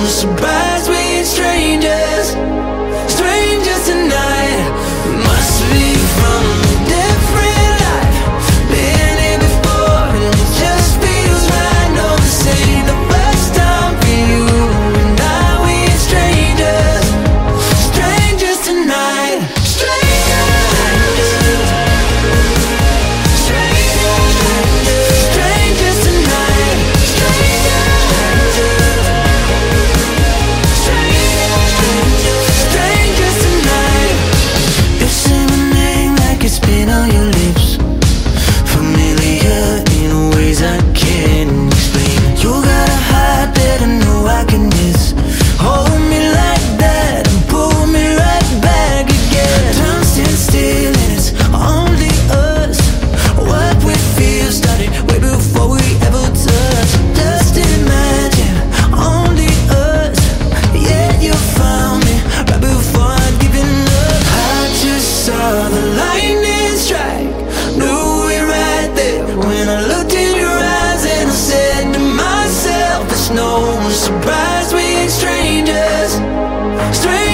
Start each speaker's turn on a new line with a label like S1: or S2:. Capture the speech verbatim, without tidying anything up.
S1: surprised we ain't strangers, strangers tonight. Must be from a different life, been here before and it just feels right. No, this ain't the first time for you and I. We ain't strangers, strangers tonight. Strangers, strangers, strangers tonight. Strangers tonight. You say my name like it's been on your lips, familiar in ways I can't explain. You got a heart that I know I can miss. Hold me like that and pull me right back again. Time stands still and it's only us. What we feel started way before we ever touched. Just imagine, only us. Yeah, you found me right before I'd given up. I just saw the lightning strike, knew it right there when I looked in your eyes and I said to myself, it's no surprise we ain't strangers, strangers.